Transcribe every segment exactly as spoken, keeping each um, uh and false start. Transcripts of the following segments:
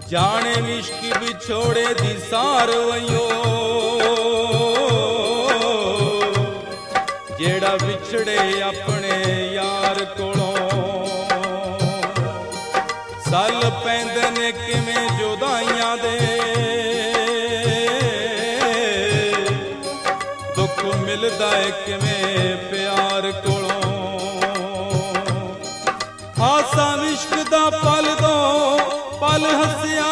जाने इश्क विछोड़े दी सार वयो जेड़ा विछड़े अपने यार कोलों साल पैंदे ने किवें जुदाइयां दे दुख मिलदा है किवें प्यार कोलों हासा इश्क दा पल दो पल हसिया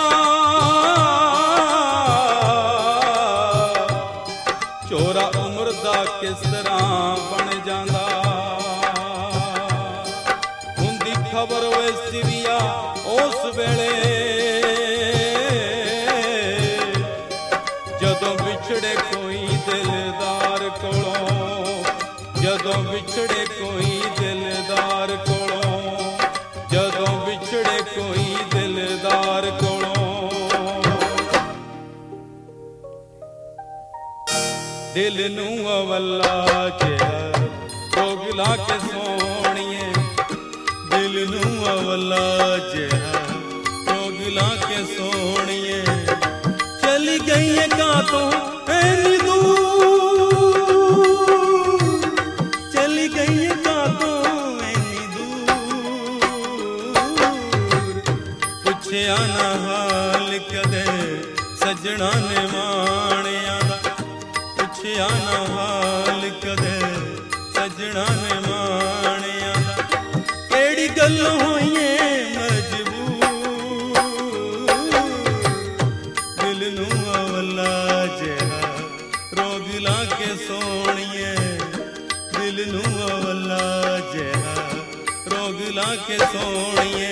चोरा उम्र दा किस तरह बन जांदा हुंदी खबर वे सिविया उस वेले जदों विछड़े कोई दिलदार कोलों जदों विछड़े कोई दिलदार कोलों जदों विछड़े कोई दिलदार कोलों दिल नूं अवला जिहा रोग ला के सोहणीए दिल नूं अवला जिहा रोग ला के सोहणीए चली गई है कातों ऐनी दूर चली गई है कातों ऐनी दूर पुछया ना हाल कदे सजना ने माणिया दा पुछया ना हाल कदे सजना ने माणिया दा केड़ी गल होईए मजबूर दिल नूं अवला जिहा रोग ला के सोहणीए दिल नूं अवला जिहा रोग ला के सोहणीए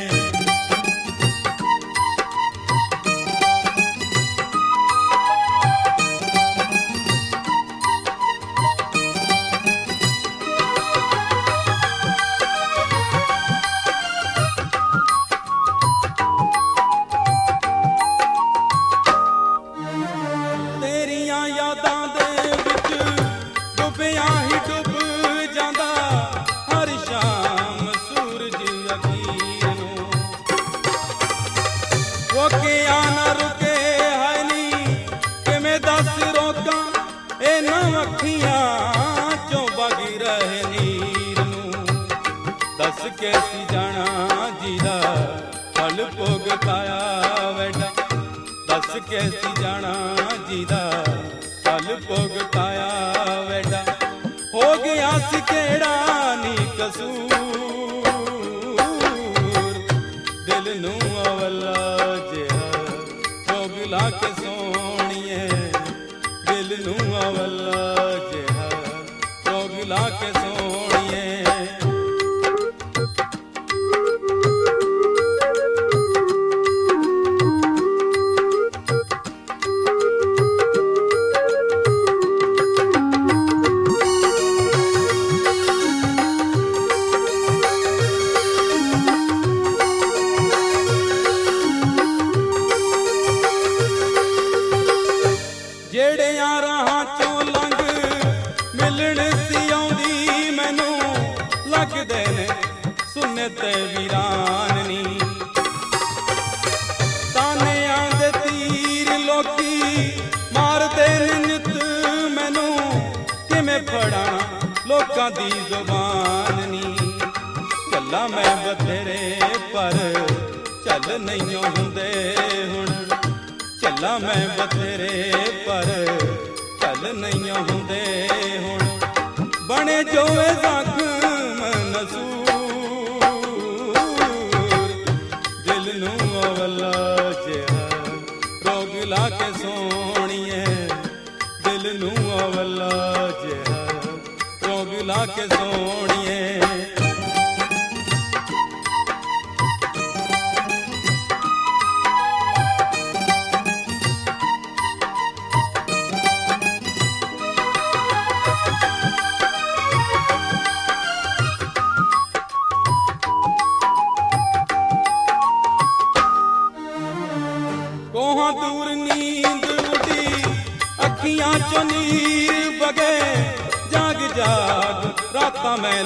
दस कैसी जाना जीदा फल भोगताया वैडा दस कैसी जाना जीदा फल भोगताया वैडा हो गया सी केड़ा नी कसूर दिल नूं अवला जिहा रोग ला के सोहणीए दिल नूं अवला जिहा रोग ला के सोहणीए ते वीरानी ताने आंदे तीर लोकी मारदे नित मैनू किवें फड़ा लोकां दी जुबान नी गल्लां मैं बथेरे पर चल नहीं हुंदे हुण चला मैं बथेरे पर चल नहीं हुंदे हुण बने जोए जख्म नसूर रोग ला के सोहणीए दिल नूं अवला जिहा रोग ला के सोहणीए कोहां दूर नींद उठी अखियां चो नीर बगे जाग जाग रातां मैं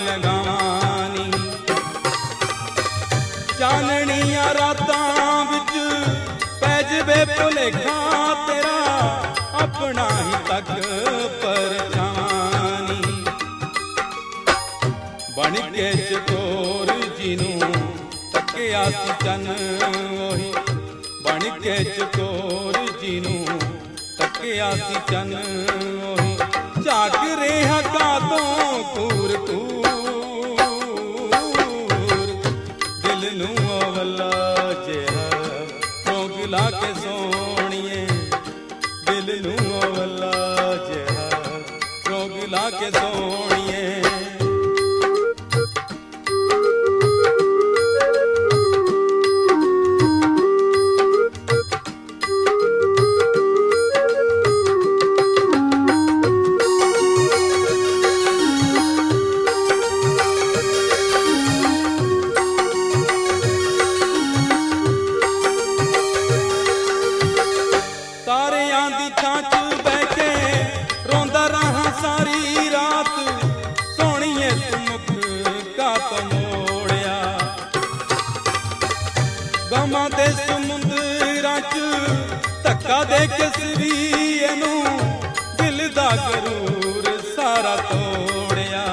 लगानी चाननियां रातां विच भुलेखा तेरा अपना ही तक परछानी बन के चकोर जिनू तकिया सी चन ओही बन के चकोर जिनू तकिया सी चन ओही झाक रेहा का तो कूर कूर दिल नू अवला जेहा रोग ला के सोहणिए दिल नू अवला जेहा रोग ला के सोहणिए सारी रात सोहणिए तुमुक का तो मोड़िया गमा दे समुंदरां च धक्का दे के सवीएनू दिल दा गरूर सारा तोड़िया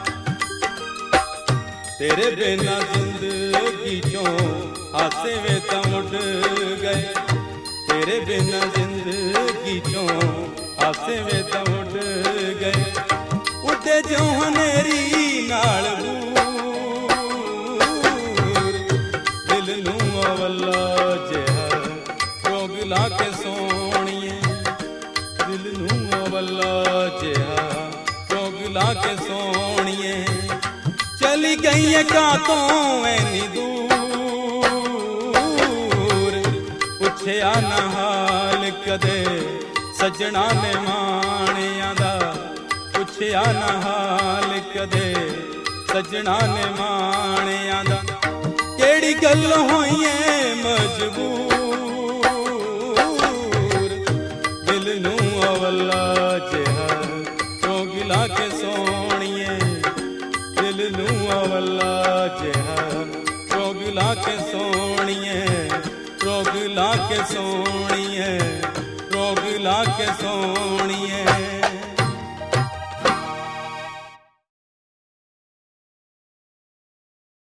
तेरे बिना जिंदगी चों हासे वे तां उड़ गए तेरे बिना जिंदगी चों हासे वे तां उड़ गए उड़दे जो हनेरी नाल बूर दिल नू अवला जेहा रोग ला के सोहणिए दिल नू अवला जेहा रोग ला के सोहणिए चली गई है का तो ऐनी दूर पुछया ना हाल कदे सजना ने माणिया दा पुछया ना हाल कदे सजना ने माणिया दा केड़ी गल होई मजबूर दिल नू अवला जेहा रोग ला के सोहणिए दिल नू अवला जेहा रोग ला के सोहणिए रोग ला के सोहणिए रोग ला के सोहणिए।